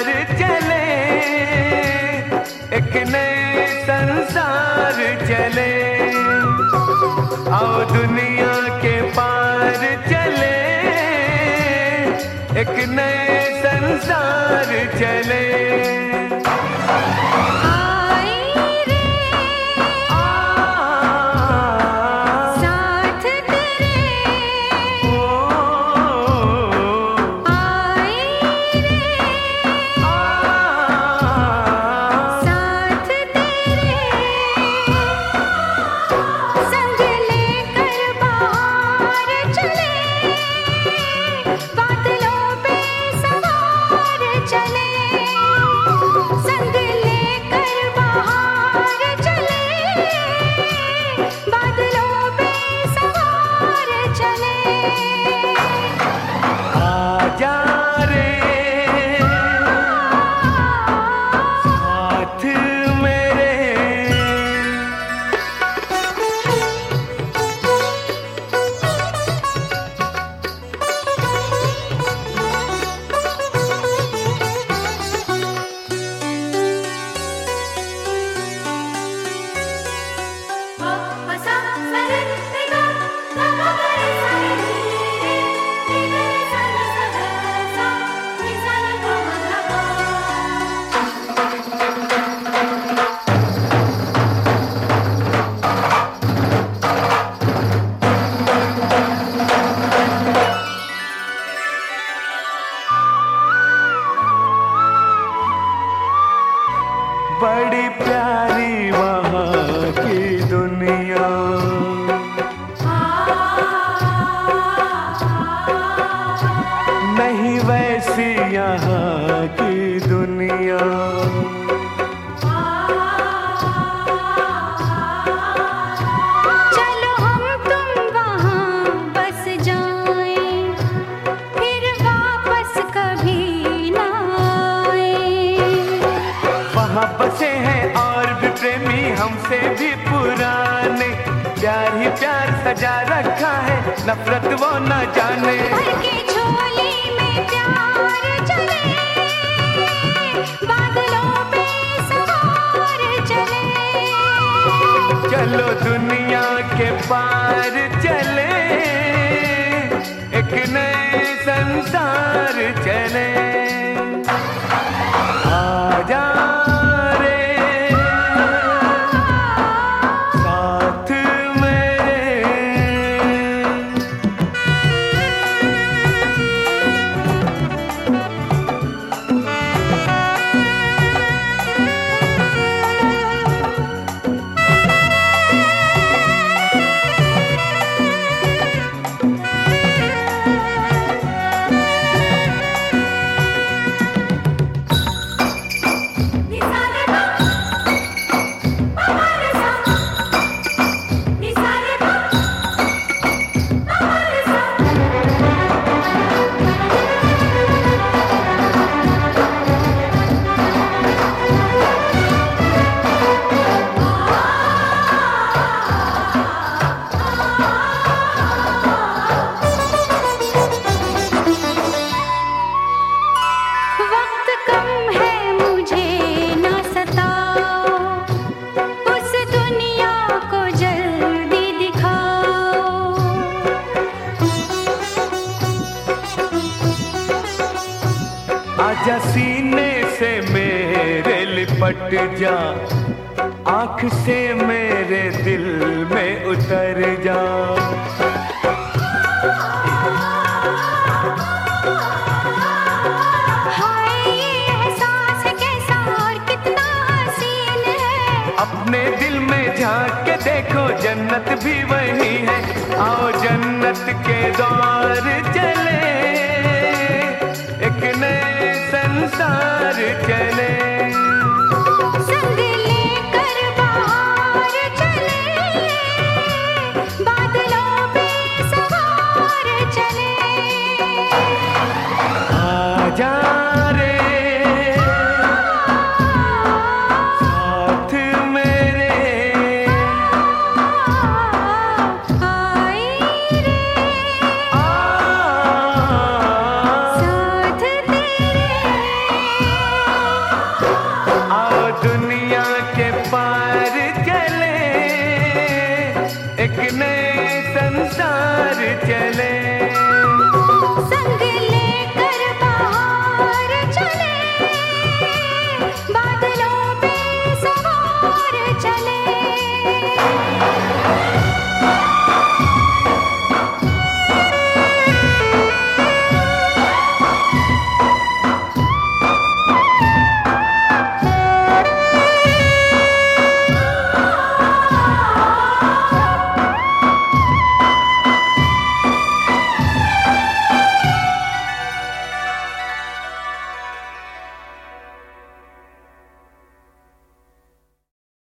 पार चले, एक नए संसार चले। आओ दुनिया के पार चले, एक नए संसार चले। बड़ी प्यारी वहाँ की दुनिया, नहीं वैसी यहाँ की दुनिया। चलो हम तुम वहाँ बस जाएं, फिर वापस कभी ना आए। वहाँ बसे हैं और भी प्रेमी हमसे भी पुराने, प्यार ही प्यार सजा रखा है, नफरत वो न जाने। भर के झोली में प्यार चले, बादलों पे सवार चले। चलो दुनिया के पार चले, एक नए संसार चले। आजा आजा सीने से मेरे लिपट जा, आँख से मेरे दिल में उतर जा। हाय ये एहसास कैसा और कितना हसीन है, अपने दिल में झांक के देखो, जन्नत भी